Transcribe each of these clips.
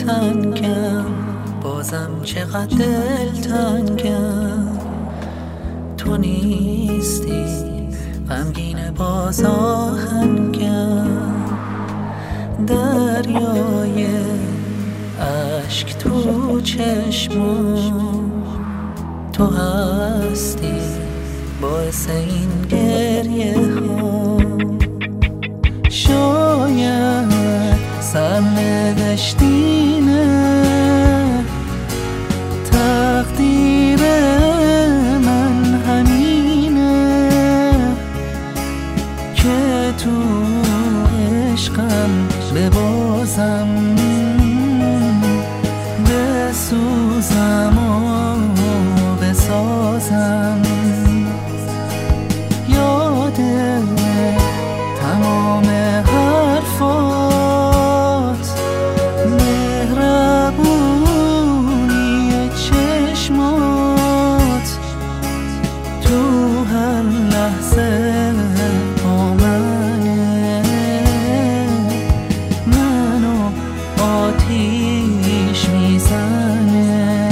تنگم، بازم چقدر دلتنگم. تو نیستی غمگین باز آهنگم، دریای عشق تو چشمم، تو هستی باعث این گریه ها. شاید سرنوشتینه، تقدیر من همینه که تو عشقم ببازم، بسوزم و بسازم. یاده تمام حرفات، مهربونی چشمات، تو هر لحظه با منه، منو آتیش میزنه.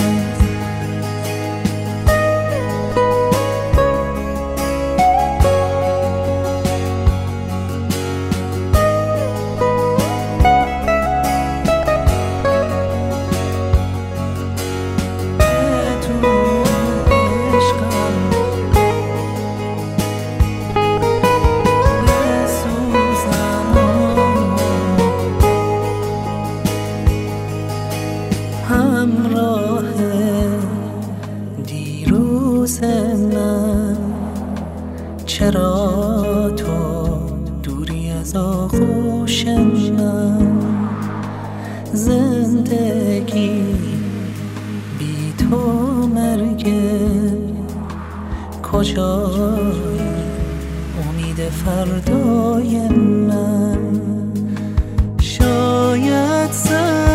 همراه دیروز من، چرا تو دوری از آغوش من؟ زندگی بی تو مرگه، کجای امید فردای من؟ شاید